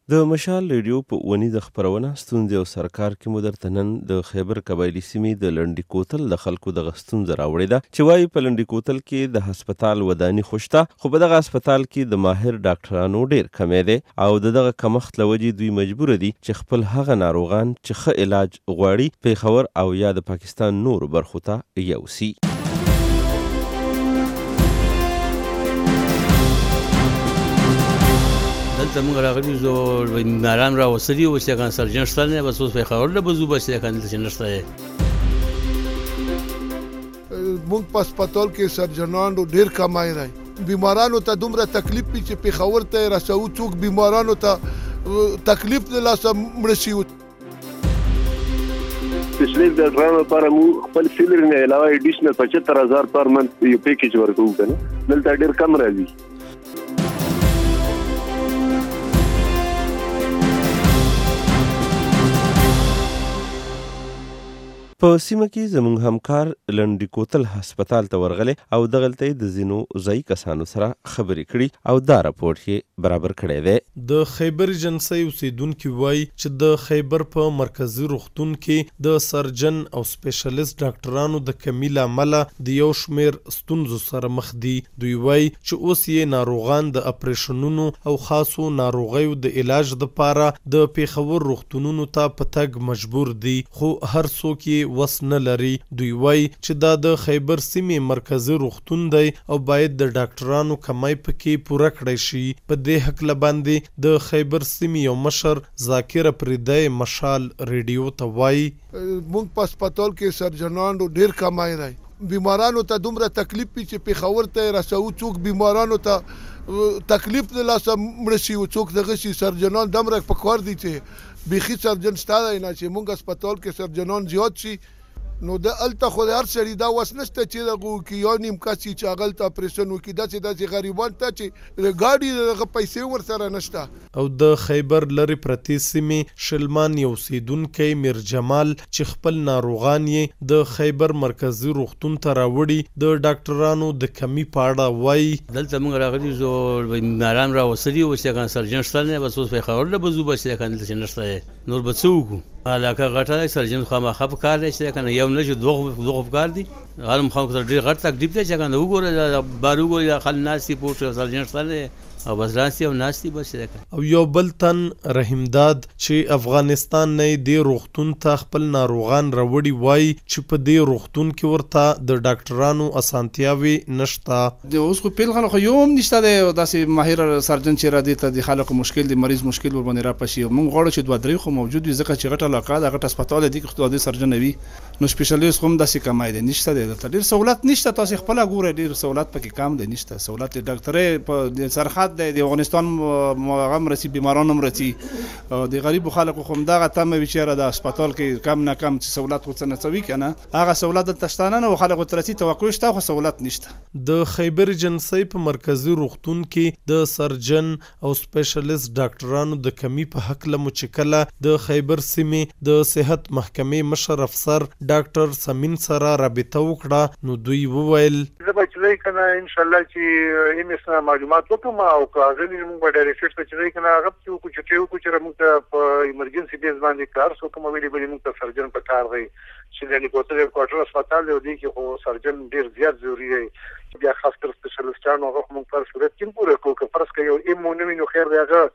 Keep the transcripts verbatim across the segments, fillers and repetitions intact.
د مشال ریډیو په اونیزه خپرونه ستونزې او سرکار کې مو درته نن د خیبر قبایلي سیمې د لنډي کوتل د خلکو دغه ستونزه راوړې ده چې وایي په لنډي کوتل کې د هسپتال وداني خو شته، خو په دغه هسپتال کې د ماهر ډاکټرانو ډېر کمی دی او د دغه کمښت له وجې دوی مجبوره دي چې خپل هغه ناروغان چې ښه علاج غواړي پیښور او یا د پاکستان نورو برخو ته یوسي. دلته موږ راغلي زو بیماران راوستلي اوس یې کان سرجن شته نه، بس اوس پیښور ته بزو بس یې کان دلته نشته دی. موږ په هسپتال کې سرجنانو ډېر کمای دی، بیمارانو ته دومره تکلیف وي چې پیښور ته رسو، څوک بیمارانو ته تکلیف د لاسه مړه شي. سپیشلیست ډاکټرانو لپاره موږ خپل سیلري نه علاوه اډیشنل پچهتر هزار پر منت یو پیکیج ورکوو که نه، دلته ډېر کم راځي. په سیمه کې زموږ همکار لنډي کوتل هسپتال ته ورغلی او دغلته یې د ځینو ځایي کسانو سره خبرې کړي او دا راپورټ یې برابر کړی دی. د خیبر ایجنسۍ اوسیدونکي وایي چې د خیبر په مرکزي روغتون کې د سرجن او سپیشلیست ډاکټرانو د کمي له امله د یو شمېر ستونزو سره مخ دي. دوی وایي چې اوس یې ناروغان د اپریشنونو او خاصو ناروغیو د علاج دپاره د پیښور روغتونونو ته په تګ مجبور دي، خو هر څوک یې وس نه لري. دوی وایي چې دا د خیبر سیمې مرکزي روغتون دی او باید د ډاکټرانو کمی پکې پوره کړی شي. په دې هکله باندې د خیبر سیمې یو مشر ذاکر اپریدی مشال ریډیو ته وایي موږ په هسپتال کې سرجنانو ډېر کمای دی، بیمارانو ته دومره تکلیف وي چې پیښور ته رسو، څوک بیمارانو ته تکلیف د لاسه مړه شي، څوک دغه شي. سرجنان دمره پکار دي چې بیخي سرجن شته دی نه چې موږ هسپتال کې سرجنان زیات شي، نو د هلته خو د هر سړي دا وس نشته چې دغه وکړي، یو نیم کس چې هغلته اپریشن وکړي، داسې داسې غریبان ته چې ګاډي دغه پیسې ورسره نشته. او د خیبر لرې پرتې سیمې شلمان یو اوسیدونکی میر جمال چې خپل ناروغان یې د خیبر مرکزي روغتون ته راوړي د ډاکټرانو د کمی په اړه وایي دلته موږ راغلي زو بیماران راوستلي اوس یې کان سرجن شته نه، بس اوس پیښور ته بزو بس یې کان دلته نشته دی، نور به څه وکړو. علاقه غټه دی، سرجن خامخا په کار دی چې کنه یو نه چې دوه دوه په کار دي، هغه مخاو ته ډېر غټ تکلیف دی چې کنه وګوره بار وګوره خل ناستي پوټ سرجن شته او بس راسي او ناستي بس ده. او یو بل تن رحیمداد چې افغانستان نه دی روغتون ته خپل ناروغان راوړي وایي چې په دې روغتون کې ورته د ډاکټرانو اسانتیاوي نشته. د اوس خو پیل خلک یو هم نشته دی، داسې ماهر سرجن چې را دي ته د خلکو مشکل دی، مریض مشکل ور باندې را پشي. موږ غواړو چې دوه درې خو موجود وي، ځکه چې غټه علاقه ده، غټ هسپتال دی کې خو د سرجن وي، نو سپیشلیست هم داسې کمای دی نشته دی، دلته ډېر سہولت نشته. تاسو خپل ګوره ډېر سہولت پکې کم دی، نشته سہولت. ډاکټرې په سرحد دی، د افغانستان هغه مرسي بیماران هم رسي، د غریبو خلکو خو همدغه تمه وي چې د هسپتال کې کم نه کم چې سہولت خو څه نڅوي که نه، هغه سہولت دلته شته نه، خلکو ته رسي توقع شته خو سہولت نشته. د خیبر ایجنسۍ په مرکزي روغتون کې د سرجن او سپیشلیست ډاکټرانو د کمی په هکله مو چې کله د خیبر سیمې د صحت محکمې مشر افسر ډاکټر سمین سره رابطه وکړه، نو دوی وویل زه به چې دی که نه انشاءالله چې ایم اس نه معلومات وکړم او که هغه وي موږ به ډایرکټ ته چې دی که نه هغه پسې وکړو چې ټی وکړو چې موږ ته په ایمرجنسي بیس باندې کار څوک کومه ویلي بلې موږ ته سرجن په کار دی چې لنډي کوتل کوارټر هسپتال دی او دې کې خو سرجن ډېر زیات ضروري دی. بیا خاص کر سپیشلیسټانو هغه خو موږ په هر صورت کې پوره کړو، که فرض کړه یو ایم ونه وي نو خیر دی هغه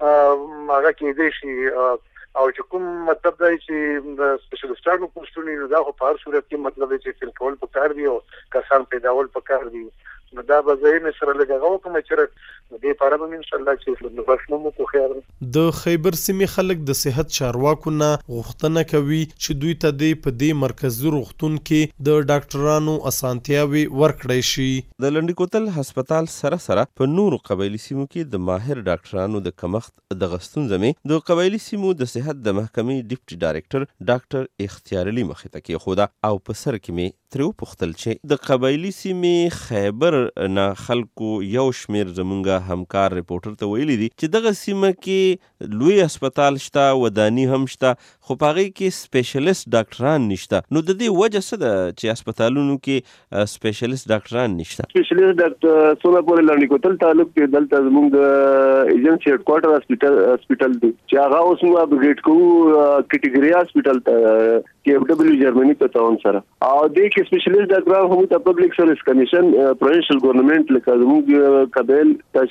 هغه کېدی شي، او چې کوم مطلب دی چې د سپیشلیسټانو پوسټونه نو دا خو په هر صورت کې مطلب دی چې فیل کول په کار دي او کسان پیداول په کار دي، نو دا به زه یې سره لږ هغه وکړم چې د دې لپاره به انشاءالله چې بس مو کو خیر. د خیبر سیمې خلک د صحت چارواکو نه غوښتنه کوي چې دوی ته د په دې مرکزي روغتون کې د ډاکټرانو اسانتیاوي ورکړی شي. د لنډي کوتل هسپتال سره سره په نورو قبایلي سیمو کې د ماهر ډاکټرانو د کمښت دغه ستونزه مې د قبایلي سیمو د صحت د محکمې ډیپټي ډایرکټر ډاکټر اختیار علي مخې ته کېښوده او په سر کې مې ترې وپوښتل چې د قبایلي سیمې خیبر نه خلکو یو شمېر زمونږ همکار ریپورټر ته ویلي دي چې دغه سیمه کې لوی هسپتال شته، وداني هم شته، خو په هغې کې سپیشلیست ډاکټران نشته. نو د دې وجه څه ده چې هسپتالونو کې سپیشلیست ډاکټران نشته؟ سپیشلیست ډاکټر څونه پورې لاندې کوتل تعلق کې دلته زموږ د ایجنسي هډ کوارټر هسپتال هسپتال دی چې هغه اوس موږ اپګریډ کوو کیټګوري هسپتال ته کې اف ډبلیو جرمني په تعاون سره. او دې کې سپیشلیست ډاکټران هم ته پبلک سرویس کمیشن پروینشل ګورنمنت لکه زموږ قبل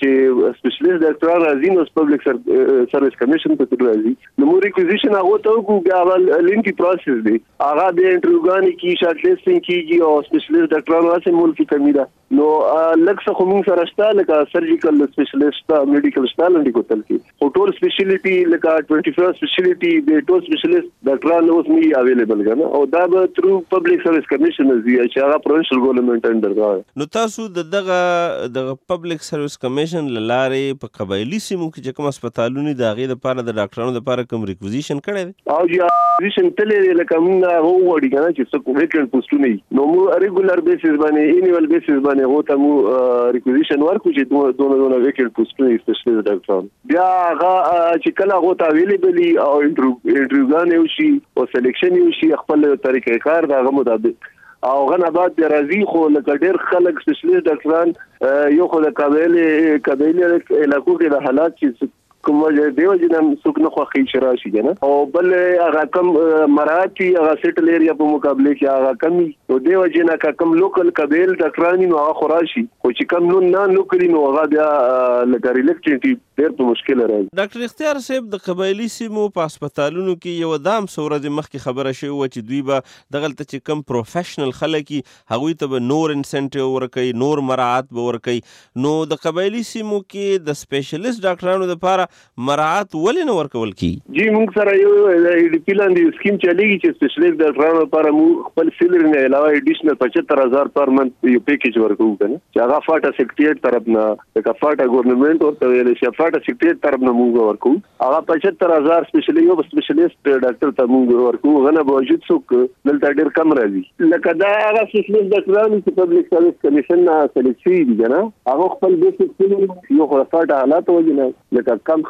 چې سپیشلیست ډاکټران راځي نو پبلک سرویس کمیشن په تر راځي نو مو ریکوزیشن هغه ته وګو بیا لینکی پروسس دی هغه د انټروګانی کی شارټ لیسټینګ کیږي او سپیشلیست ډاکټران واسه مول کی کمی ده. نو لکه خو موږ سره شته لکه سرجیکل سپیشلیست میډیکل شته لنډي کوتل کې ټول سپیشلیټي لکه ټوئنټي فور سپیشلیټي د ټول سپیشلیست ډاکټران اوس می اویلیبل غنه او دا به ترو پبلک سرویس کمیشن دی چې هغه پروینشل ګورنمنت انډر راځي. نو تاسو د دغه د پبلک سرویس کمیشن لاره په قبایلی سیمو کې چې کوم هسپتالونه د هغې لپاره د ډاکټرانو لپاره کوم ریکوزیشن کړی دی؟ او چې ریکوزیشن تللی لکه موږ هغه وغواړي که نه چې څه ویکنټ پوسټونه وي نو موږ ریګولر بیسس باندې انیول بیسس باندې هغو ته موږ ریکوزیشن ورکړو چې دونه دونه ویکنټ پوسټونه وي سپیشلیست ډاکټران. بیا هغه چې کله هغو ته اویلیبل وي او انټروګان یې وشي او سلیکشن یې وشي خپل طریقې کار د هغه مطابق او غن آباد بیا راځي. خو لکه ډېر خلک سپیشلیست ډاکټران یو خو د قبایلي قبایلي علاقو کې د حالات چې کوم دیو جنم څوک نه خوښي چې راشي کنه او بل هغه کم مراعاتي هغه سیټل ایریا په مقابله کې هغه کمی او دیو جنا کا کم لوکل قبایل ډاکټران نو هغه خوراشي خو چې کم نو نه لوکل نو هغه بیا لکه ریلیکټیټي ډېر په مشکل راځي. ډاکټر اختیار صاحب د قبایلی سیمو په هسپتالونو کې یو دام څو مخکې خبره شوې وه چې دوی به دغلته چې کم پروفیشنل خلک وي هغوی ته به نور انسنټیو ورکوي نور مراعات به ورکوي. نو د قبایلی سیمو کې د سپیشلیست ډاکټرانو لپاره مراعات ولې نه ورکول کیږي؟ جی موږ سره یو ای ډي پی لاندې سکیم چلیږي چې سپیشلیست ډاکټرانو لپاره موږ خپل سیلري نه علاوه ایډیشنل پچهتر هزار پر منث یو پیکیج ورکوو کنه چې هغه فاټا سیکریټریټ طرف نه د فاټا ګورنمنت ورته ویل شي فاټا سیکریټریټ طرف نه موږ ورکوو هغه پچهتر هزار سپیشلیست یو سپیشلیست ډاکټر ته موږ ورکوو غنه باوجود څوک دلته ډېر کم راځي لکه دا هغه سپیشلیست ډاکټران چې پبلک سرویس کمیشن نه سلیکټ شوي دي کنه هغه خپل بیسیک سیلري یو خو فاټا حالات وجنه لکه کم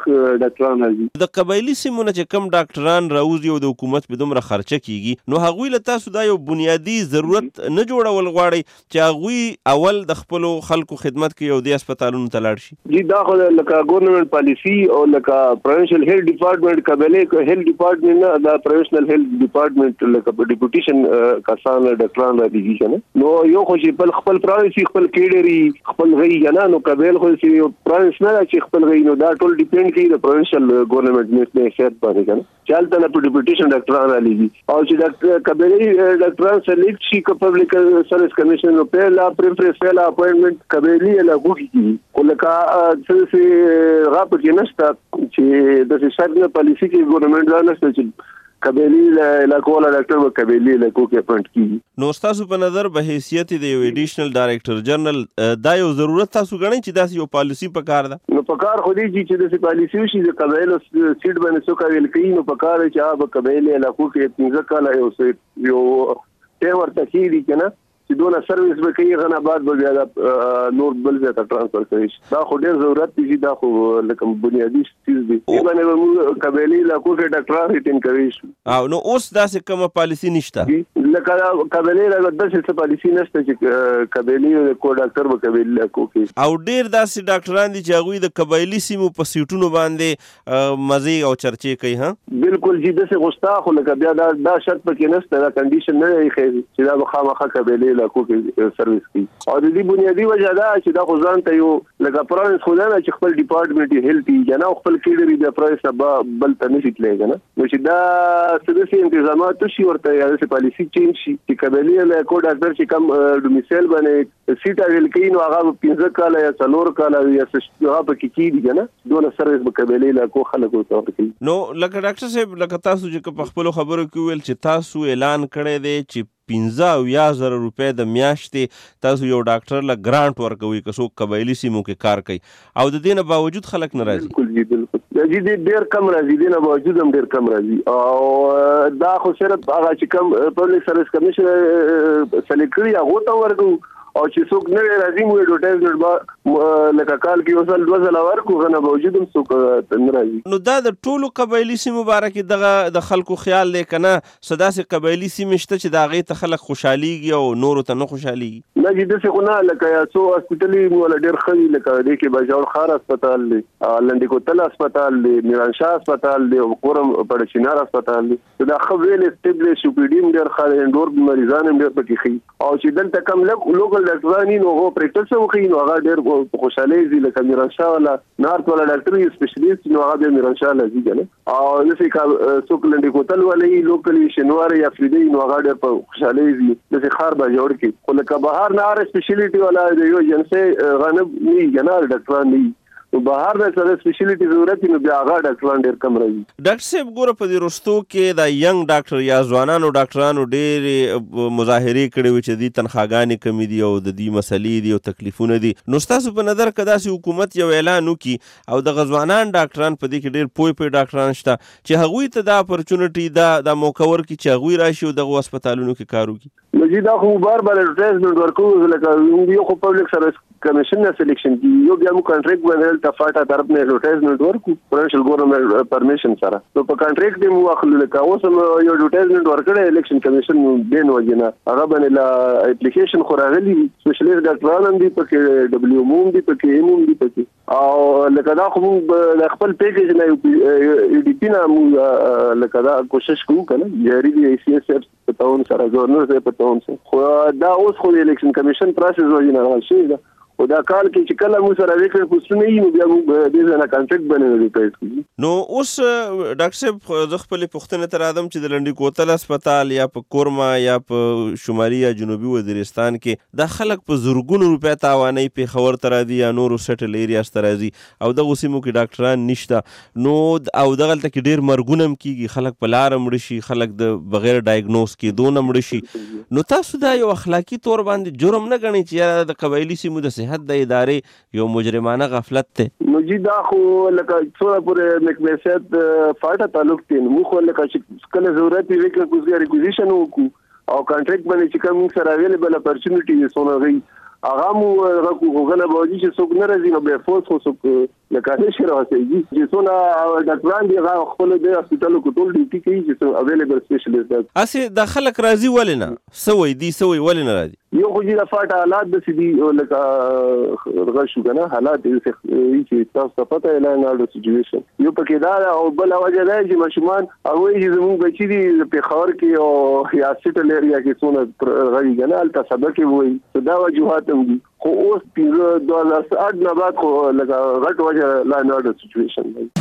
د قبایلی سیمونه چې کم ډاکټران راوځي او د حکومت په دومره خرچه کیږي نو هغوی له تاسو دا یو بنیادی ضرورت نه جوړول غواړي چې هغوی اول د خپلو خلکو خدمت کوي او د هسپتالونو ته لاړ شي؟ جی دا خو لکه ګورنمنت پالیسی او لکه پروینشل هیلث ډپارټمنټ قبایلی هیلث ډپارټمنټ نه دا پروفیشنل هیلث ډپارټمنټ لکه ډیپوټیشن کسان ډاکټران راځي کنه نو یو خو چې بل خپل پرانسی خپل کیډری خپل غي کنه نو قبایل خو چې پرانس نه چې خپل غي نو دا ټول ډیپند کوي د پروینشل ګورنمنت نه شرط باندې کنه چالت نه په ډیپوټیشن ډاکټران علیږي او چې ډاکټر قبایلی ډاکټران سلیکټ شي کو پبلک سرویس کمیشن نو پہلا پریفرنس پہلا اپوینټمنٹ قبایلی علاقو کې ولکه څه څه غاپ کې نشته چې د سرګ پالیسی کې ګورنمنت دا نشته چې قبایلی علاقو ولا ډاکټر به قبایلی علاقو کې اپوینټ کیږي. نو تاسو په نظر به حیثیت د یو ایډیشنل ډایریکټر جنرال دا یو ضرورت تاسو غواړئ چې داسې یو پالیسی پکار ده؟ نو پکار خو دې چې داسې پالیسی وشي د قبایلو سیټ باندې څوک ویل کوي نو پکار چې هغه قبایلی علاقو کې پنځه کاله یو سیټ یو ټیم ورته کیږي کنه چې دونه سرویس به کوي غن آباد به بیا نور بل ځای ته ټرانسفر کوي دا خو ډېر ضرورت دی دا خو لکه بنیادي څیز دی باندې به موږ قبایلي علاقو کې ډاکټران ریټین کوي. او نو اوس داسې کومه پالیسي نشته لکه قبایلي علاقو داسې څه پالیسي نشته چې قبایلي کو ډاکټر به قبایلي علاقو کې او ډېر داسې ډاکټران دي چې هغوی د قبایلي سیمو په سیټونو باندې مزې او چرچې کوي. ها بالکل جی داسې غوستا خو لکه بیا دا دا شرط پکې نشته دا کنډیشن نه دی چې دا به خامخا قبایلي علاقو کې سرویس کوي او د دې بنیادی وجه دا چې دا خو ځان ته یو لکه پرانس خو نه چې خپل ډپارټمنټ هیلث یې نه خپل کیډری د پرایس بل ته نشي تللی کنه نو چې دا څه انتظامات شي ورته یا څه پالیسی چینج شي چې قبایلی علاقو ډاکټر چې کم ډومیسایل باندې سیټ ویل کوي نو هغه پنځه کاله یا څلور کاله یا څه هغه پکې کیږي کنه دونه سرویس به قبایلی علاقو خلکو ته ورکوي. نو لکه ډاکټر صاحب لکه تاسو چې په خپلو خبرو کې ویل چې تاسو اعلان کړی دی چې پنځه اویا زره روپۍ د میاشتې تاسو یو ډاکټر له ګرانټ ورکوئ که څوک قبایلي سیمو کې کار کوي او د دې نه باوجود خلک نه راځي؟ بالکل جی بالکل جی ډېر کم راځي دې نه باوجود هم ډېر کم راځي او دا خو صرف هغه چې کم پبلک سرویس کمیشن سلیکټ کړي هغو ته ورکوو او چې څوک نه راځي موږ ایډورټایزمنټ لکه کال کې وصل دوه ځله ورکو غنه باوجود هم څوک نه راځي. نو دا د ټولو قبایلي سیمو باره کې دغه د خلکو خیال دی که نه څه داسې قبایلي سیمې شته چې د هغې ته خلک خوشحالېږي او نورو ته نه خوشحالېږي؟ نه چې داسې خو نه، لکه یو څو هاسپیټل یې موږ ډېر ښه دي، لکه دې کې بجاور خار هسپتال دی، لنډي کوتل هسپتال دی، میرانشاه هسپتال دی او قرم پړچینار هسپتال دی. دا ښه ویل اسټیبلیش شو، پی ډي هم ډېر ښه دی، انډور مریضان هم ډېر پکې ښي، او چې دلته کم لوکل ډاکټران وي نو هغه پریکټس هم ښي، نو هغه ډېر په خوشحالۍ ځي. لکه میرانشاه والا نارت والا ډاکټر وي سپیشلیست، نو هغه بیا میرانشاه له ځي که نه، او داسې څوک لنډي کوتل والا وي لوکل وي شینوار یا افریدي، نو هغه ډېر په خوشحالۍ ځي. داسې ښار بجاور کې خو لکه بهر نه هر سپیشلیټي والا د یو جنسي غنب نه وي که نه ډاکټران نه وي، نو بهر نه سره سپیشلیټي ضرورت وي نو بیا هغه ډاکټران ډېر کم راځي. ډاکټر صاحب ګوره په دې رستو کې دا ینګ ډاکټر یا ځوانانو ډاکټرانو ډېرې مظاهرې کړې وې چې دوی تنخواګانې کمې دي او د دوی مسلې دي او تکلیفونه دي. نو ستاسو په نظر که داسې حکومت یو اعلان وکړي او دغه ځوانان ډاکټران په دې کې ډېر پوه پوه ډاکټران شته چې هغوی ته دا اپرچونټي دا دا موقع ورکړي چې هغوی راشي او دغه هسپتالونو کې کار وکړي؟ نو جی دا خو بار بار اډورټایزمنټ ورکوو، لکه یو خو پبلک سروس کمیشن نه سلیکشن کیږي، یو بیا موږ کانټریکټ باندې د فاټا طرف نه اډورټایزمنټ ورکوو پرنشل ګورنمنت پرمیشن سره. نو په کانټریکټ دی مو اخلو، لکه اوس هم یو اډورټایزمنټ ورکړی الیکشن کمیشن دین وجې نه، هغه باندې لا اپلیکیشن خو راغلي، سپیشلیست ډاکټران هم دي پکې، ډبلیو ام هم دي پکې، ایم هم دي پکې، او لکه دا خو موږ د خپل پیکیج نه ای ډي پي نه موږ لکه دا کوشش کوو که نه، جاري دي ای سی ایس ایف په تاون سره، ګورنر صاحب په تاون سره، خو دا اوس خو د الیکشن کمیشن پروسس وجې نه راغلی شوی ده. خو دا کال کې چې کله موږ سره وکړې پوسټونه وي نو بیا موږ دې ځای نه کانټریکټ باندې ریپایز کوو. نو اوس ډاکټر صاحب زه خپلې پوښتنې ته راځم چې د لنډي کوتل هسپتال یا په کورما یا په شمالي یا جنوبي وزیرستان کې دا خلک په زرګونو روپۍ تاوانوي، پېښور ته راځي یا نورو سټل ایریاز ته راځي او دغو سیمو کې ډاکټران نشته، نو او دغلته کې ډېر مرګونه هم کېږي، خلک په لاره مړه شي، خلک د بغیر ډایګنوز کېدو نه مړه شي. نو تاسو دا یو اخلاقي طور باندې جرم نه ګڼئ چې یاره د قبایلي سیمو د صحت د ادارې یو مجرمانه غفلت دی؟ نو جی دا خو لکه څومره پورې مکمیسیت فاټا تعلق دی، موږ خو لکه چې کله ضرورت وي وکړو کوزګا ریکوزیشن وکړو او کانټریکټ باندې چې کوم موږ سره اویلیبل اپرچونټي وي څونه غي هغه مو غوغله باندې چې څوک نه راځي نو به فورس خو څوک لکه نشي راځي چې څونه ډاکټران دی هغه خپل د هسپتال کو ټول ډیوټي کوي چې اویلیبل سپیشلیست دی. اسې د خلک راځي ولې نه سوي دي سوي ولې نه راځي؟ یو خو چې د فاټا حالات د سدي لکه رغ شو کنه حالات چې تاسو ته پته اعلان اړو سچويشن یو پکې دا او بل وجه دا چې مشمان هغه چې زموږ بچی دي په خبر کې او یا سټل ایریا کې څونه غوي کنه الته سبق وي دا وجوهات هم دي. خو اوس په دوه هزار آठ نه بعد خو لکه غټ وجه لا نه اړو سچويشن دی.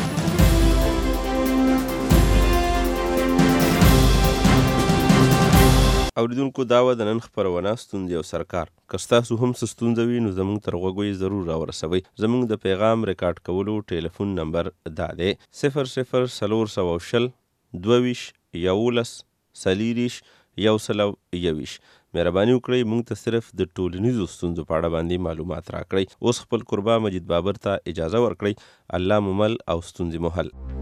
اوریدونکو دا و د نن خپرونه ستونزې او سرکار که ستاسو هم څه ستونزه وي نو زموږ تر غوږو یې ضرور راورسوئ. زموږ د پیغام ریکارډ کولو ټلیفون نمبر دا دی صفر صفر څلور سوه شل دوه ویشت یولس څلېرویشت یو سل او یوویشت. مهرباني وکړئ موږ ته صرف د ټولنیزو ستونزو په اړه باندې معلومات راکړئ. اوس خپل قربا مجید بابر ته اجازه ورکړئ. الله مو مل او ستونزې مو حل.